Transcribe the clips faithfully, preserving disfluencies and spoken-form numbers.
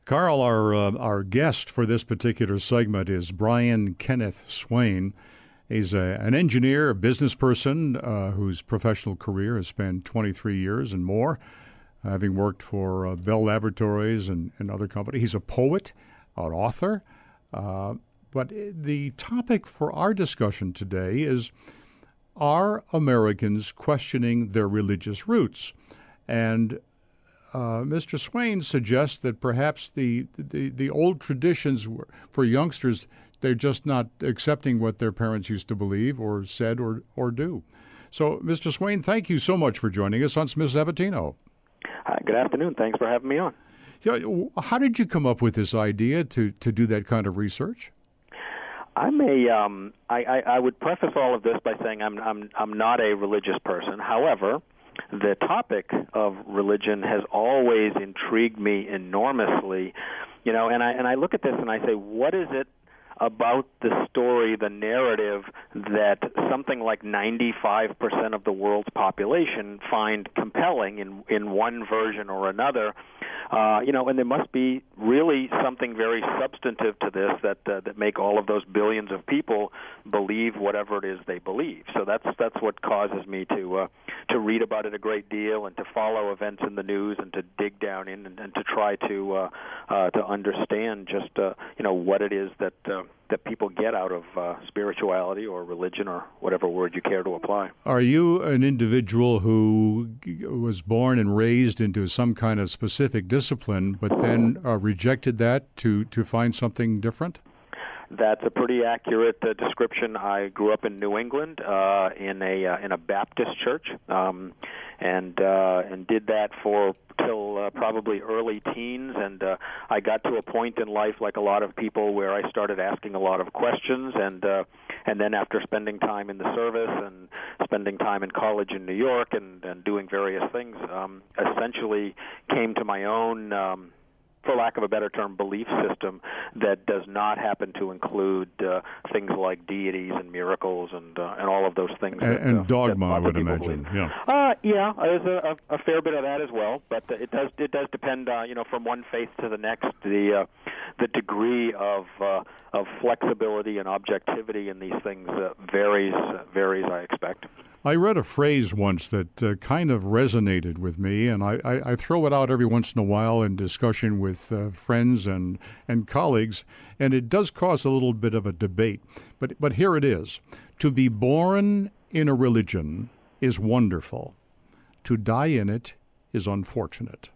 Carl, our uh, our guest for this particular segment is Brian Kenneth Swain. He's a, an engineer, a business person uh, whose professional career has spanned twenty-three years and more, having worked for uh, Bell Laboratories and, and other companies. He's a poet, an author. Uh, but the topic for our discussion today is, are Americans questioning their religious roots? And uh, Mister Swain suggests that perhaps the, the, the old traditions were, for youngsters, they're just not accepting what their parents used to believe or said or, or do. So, Mister Swain, thank you so much for joining us on Smith Sabatino. Hi, good afternoon. Thanks for having me on. Yeah, how did you come up with this idea to, to do that kind of research? I'm a. Um, I, I, I would preface all of this by saying I'm. I'm. I'm not a religious person. However, the topic of religion has always intrigued me enormously. You know, and I and I look at this and I say, what is it about the story, the narrative, that something like ninety-five percent of the world's population find compelling in in one version or another? Uh, you know, and there must be really something very substantive to this that uh, that make all of those billions of people believe whatever it is they believe. So that's that's what causes me to uh, to read about it a great deal and to follow events in the news and to dig down in and, and to try to uh, uh, to understand just uh, you know what it is that uh, that people get out of uh, spirituality or religion or whatever word you care to apply. Are you an individual who was born and raised into some kind of specific discipline, but then uh, rejected that to, to find something different? That's a pretty accurate uh, description. I grew up in New England uh, in a uh, in a Baptist church, um, and uh, and did that for till uh, probably early teens. And uh, I got to a point in life, like a lot of people, where I started asking a lot of questions. And uh, and then after spending time in the service and spending time in college in New York and, and doing various things, um, essentially came to my own. Um, for lack of a better term, belief system that does not happen to include uh, things like deities and miracles and uh, and all of those things. And, that, and uh, dogma, that I would people imagine. Believe. Yeah. Uh, yeah, there's a, a fair bit of that as well, but it does it does depend, uh, you know, from one faith to the next. The uh, the degree of uh, of flexibility and objectivity in these things uh, varies uh, varies. I expect. I read a phrase once that uh, kind of resonated with me, and I, I, I throw it out every once in a while in discussion with uh, friends and, and colleagues, and it does cause a little bit of a debate. But, but here it is. To be born in a religion is wonderful. To die in it is unfortunate.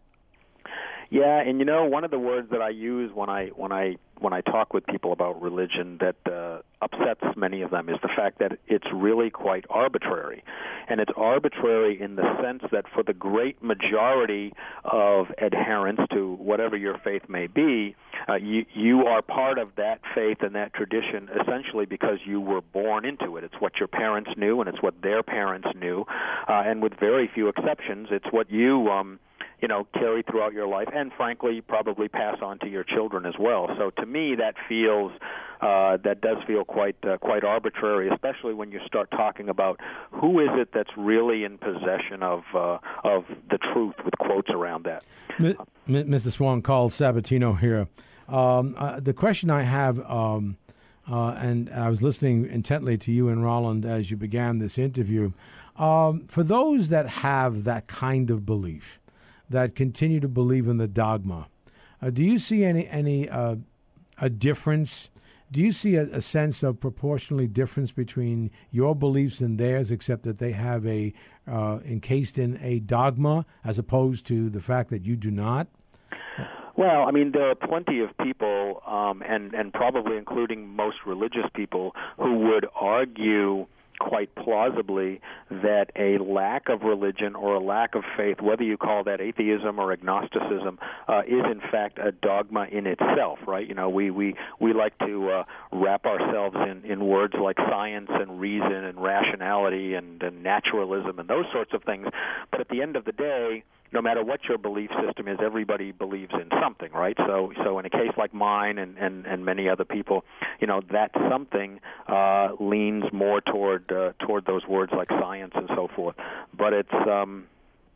Yeah, and you know, one of the words that I use when I when I when I talk with people about religion that uh, upsets many of them is the fact that it's really quite arbitrary. And it's arbitrary in the sense that for the great majority of adherents to whatever your faith may be, uh, you, you are part of that faith and that tradition essentially because you were born into it. It's what your parents knew and it's what their parents knew. Uh, and with very few exceptions, it's what you... Um, you know, carry throughout your life, and frankly, probably pass on to your children as well. So to me, that feels, uh, that does feel quite uh, quite arbitrary, especially when you start talking about who is it that's really in possession of uh, of the truth, with quotes around that. M- Missus Swan, Carl Sabatino here. Um, uh, the question I have, um, uh, and I was listening intently to you and Roland as you began this interview, um, for those that have that kind of belief, that continue to believe in the dogma, uh, do you see any any uh, a difference? Do you see a, a sense of proportionally difference between your beliefs and theirs, except that they have a uh, encased in a dogma as opposed to the fact that you do not? Well, I mean, there are plenty of people, um, and and probably including most religious people, who would argue quite plausibly that a lack of religion or a lack of faith, whether you call that atheism or agnosticism, uh, is in fact a dogma in itself, right? You know, we we, we like to uh, wrap ourselves in, in words like science and reason and rationality and, and naturalism and those sorts of things, but at the end of the day, no matter what your belief system is, everybody believes in something, right? So so in a case like mine and, and, and many other people, you know, that something uh, leans more toward uh, toward those words like science and so forth. But it's um,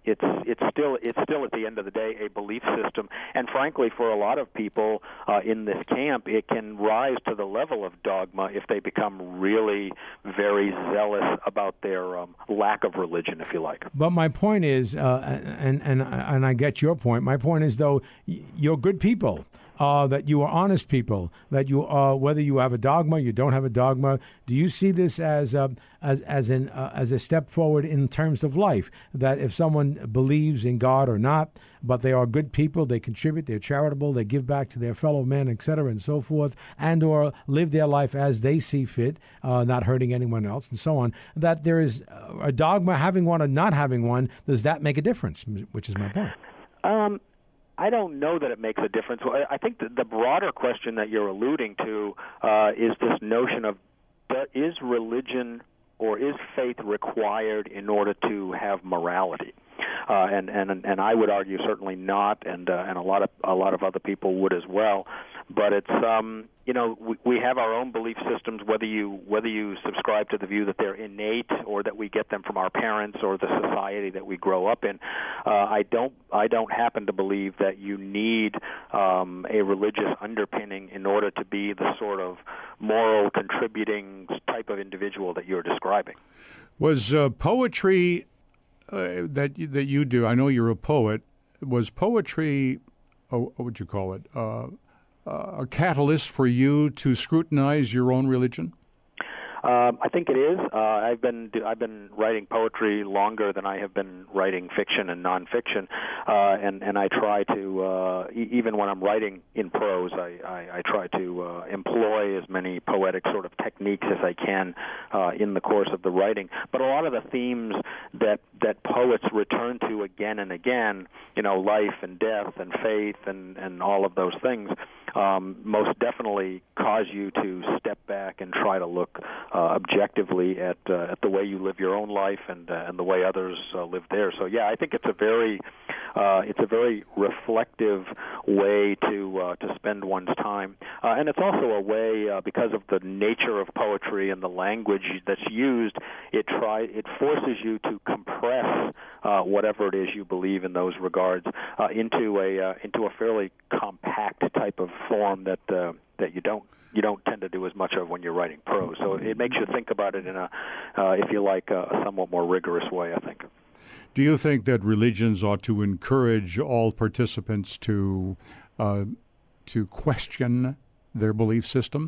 it's it's still it's still at the end of the day a belief system, and frankly, for a lot of people uh, in this camp, it can rise to the level of dogma if they become really very zealous about their um, lack of religion, if you like. But my point is, uh, and and and I get your point. My point is, though, you're good people. Uh, that you are honest people, that you are, whether you have a dogma, you don't have a dogma. Do you see this as a, as as an uh, as a step forward in terms of life? That if someone believes in God or not, but they are good people, they contribute, they're charitable, they give back to their fellow men, et cetera, and so forth, and or live their life as they see fit, uh, not hurting anyone else, and so on. That there is a dogma, having one or not having one. Does that make a difference? Which is my point. Um. I don't know that it makes a difference. I think the, the broader question that you're alluding to uh, is this notion of uh, is religion or is faith required in order to have morality? Uh, and, and and I would argue certainly not, and uh, and a lot of a lot of other people would as well. But it's um, you know we, we have our own belief systems, whether you whether you subscribe to the view that they're innate or that we get them from our parents or the society that we grow up in. Uh, I don't I don't happen to believe that you need um, a religious underpinning in order to be the sort of moral contributing type of individual that you're describing. Was uh, poetry uh, that that you do? I know you're a poet. Was poetry, oh, what would you call it? Uh, Uh, a catalyst for you to scrutinize your own religion? Um, I think it is. Uh, I've been I've been writing poetry longer than I have been writing fiction and nonfiction, uh, and and I try to uh, e- even when I'm writing in prose, I, I, I try to uh, employ as many poetic sort of techniques as I can uh, in the course of the writing. But a lot of the themes that that poets return to again and again, you know, life and death and faith and and all of those things, um, most definitely cause you to step back and try to look Uh, objectively at uh, at the way you live your own life and uh, and the way others uh, live theirs. So yeah, I think it's a very uh, it's a very reflective way to uh, to spend one's time, uh, and it's also a way uh, because of the nature of poetry and the language that's used. It try it forces you to compress uh, whatever it is you believe in those regards uh, into a uh, into a fairly compact type of form that uh, that you don't. you don't tend to do as much of when you're writing prose. So it makes you think about it in a, uh, if you like, a, a somewhat more rigorous way, I think. Do you think that religions ought to encourage all participants to uh, to question their belief system?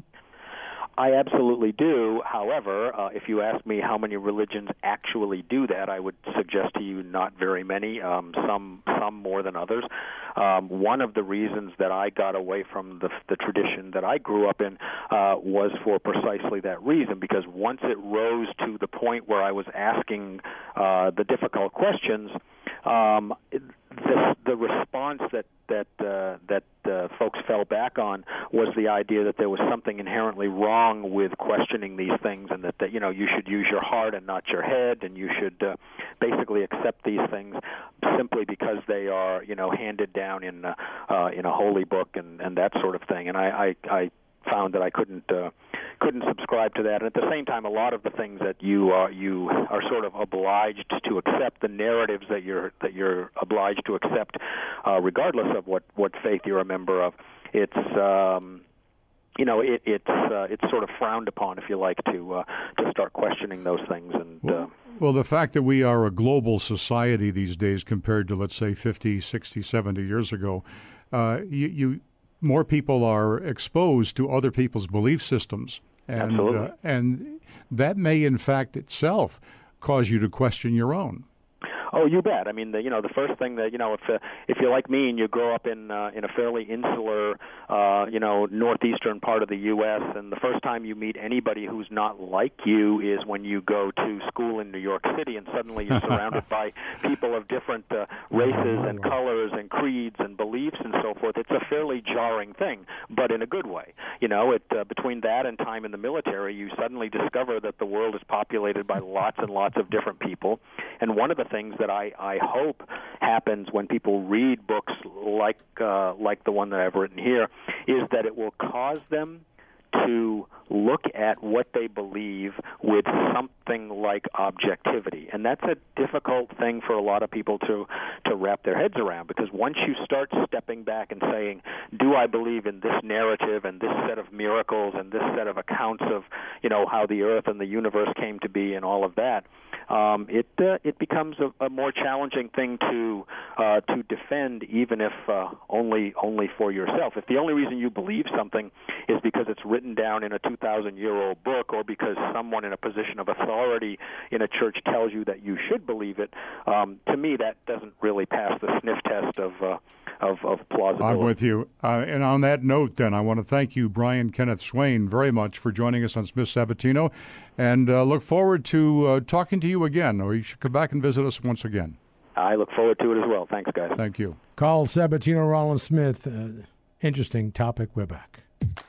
I absolutely do. However, uh, if you ask me how many religions actually do that, I would suggest to you not very many, um, some some more than others. Um, one of the reasons that I got away from the, the tradition that I grew up in uh, was for precisely that reason, because once it rose to the point where I was asking uh, the difficult questions, um, the, the response that that uh, that uh, folks fell back on was the idea that there was something inherently wrong with questioning these things, and that, that you know you should use your heart and not your head, and you should uh, basically accept these things simply because they are you know handed down in uh, uh, in a holy book and, and that sort of thing. And I, I, I found that I couldn't uh, couldn't subscribe to that. And at the same time, a lot of the things that you are you are sort of obliged to accept, the narratives that you're that you're obliged to accept, uh, regardless of what, what faith you're a member of. It's um, you know it, it's uh, it's sort of frowned upon, if you like, to uh, to start questioning those things. And well, uh, well, the fact that we are a global society these days compared to, let's say, fifty, sixty, seventy years ago, uh, you. you more people are exposed to other people's belief systems. And, Absolutely. Uh, and that may, in fact, itself cause you to question your own. Oh, you bet. I mean, the, you know, the first thing that, you know, if uh, if you're like me and you grow up in uh, in a fairly insular, uh, you know, northeastern part of the U S, and the first time you meet anybody who's not like you is when you go to school in New York City, and suddenly you're surrounded by people of different uh, races and colors and creeds and beliefs and so forth. It's a fairly jarring thing, but in a good way. You know, it uh, between that and time in the military, you suddenly discover that the world is populated by lots and lots of different people, and one of the things that I, I hope happens when people read books like uh, like the one that I've written here is that it will cause them to look at what they believe with something like objectivity. And that's a difficult thing for a lot of people to, to wrap their heads around, because once you start stepping back and saying, do I believe in this narrative and this set of miracles and this set of accounts of, you know, how the earth and the universe came to be and all of that, um, it uh, it becomes a, a more challenging thing to uh, to defend, even if uh, only only for yourself. If the only reason you believe something is because it's written down in a two thousand year old book, or because someone in a position of authority in a church tells you that you should believe it, um, to me that doesn't really pass the sniff test of uh, of, of plausibility. I'm with you. Uh, and on that note, then, I want to thank you, Brian Kenneth Swain, very much for joining us on Smith Sabatino, and uh, look forward to uh, talking to you again, or you should come back and visit us once again. I look forward to it as well. Thanks, guys. Thank you. Carl Sabatino, Roland Smith. Uh, interesting topic. We're back.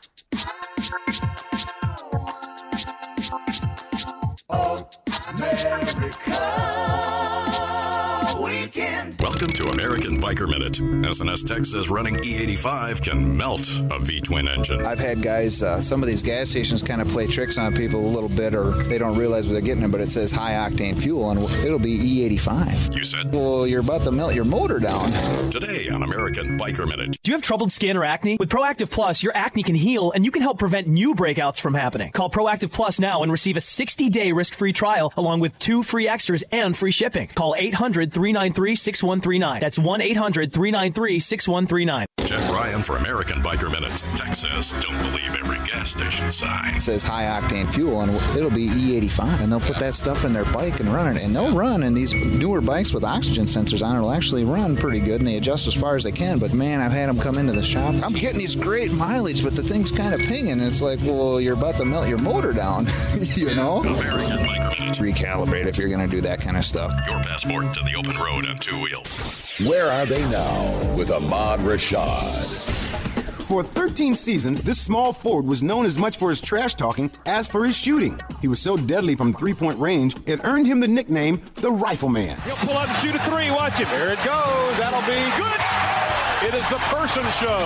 Welcome to American Biker Minute. S N S Tech says running E eighty-five can melt a V-twin engine. I've had guys, uh, some of these gas stations kind of play tricks on people a little bit, or they don't realize what they're getting them, but it says high-octane fuel, and it'll be E eighty-five. You said? Well, you're about to melt your motor down. Today on American Biker Minute. Do you have troubled skin or acne? With Proactive Plus, your acne can heal, and you can help prevent new breakouts from happening. Call Proactive Plus now and receive a sixty day risk-free trial, along with two free extras and free shipping. Call eight hundred, three nine three, six one three nine. That's one eight hundred, three nine three, six one three nine. Jeff Ryan for American Biker Minute. Tech says, don't believe every gas station sign. It says high-octane fuel, and it'll be E eighty-five, and they'll put that stuff in their bike and run it, and they'll run, and these newer bikes with oxygen sensors on it will actually run pretty good, and they adjust as far as they can, but man, I've had them come into the shop. I'm getting these great mileage, but the thing's kind of pinging, and it's like, well, you're about to melt your motor down, you know? American Biker Minute. Recalibrate if you're going to do that kind of stuff. Your passport to the open road on two wheels. Where are they now with Ahmad Rashad? For thirteen seasons, this small forward was known as much for his trash talking as for his shooting. He was so deadly from three-point range, it earned him the nickname the Rifleman. He'll pull up and shoot a three. Watch it. There it goes. That'll be good. It is the Person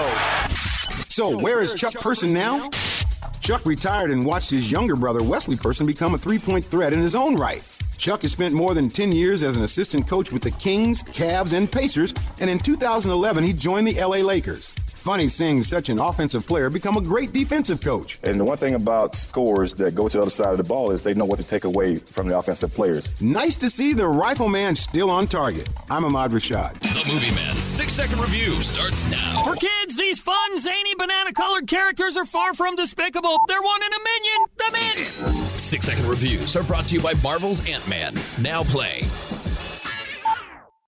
Show. So where is Chuck Person now? Chuck retired and watched his younger brother, Wesley Person, become a three-point threat in his own right. Chuck has spent more than ten years as an assistant coach with the Kings, Cavs, and Pacers, and in two thousand eleven, he joined the L A Lakers. Funny seeing such an offensive player become a great defensive coach. And the one thing about scorers that go to the other side of the ball is they know what to take away from the offensive players. Nice to see the Rifleman still on target. I'm Ahmad Rashad. The Movie Man six-second review starts now. For kids, these fun, zany, banana-colored characters are far from despicable. They're one in a million. The Minion. Six-second reviews are brought to you by Marvel's Ant-Man. Now playing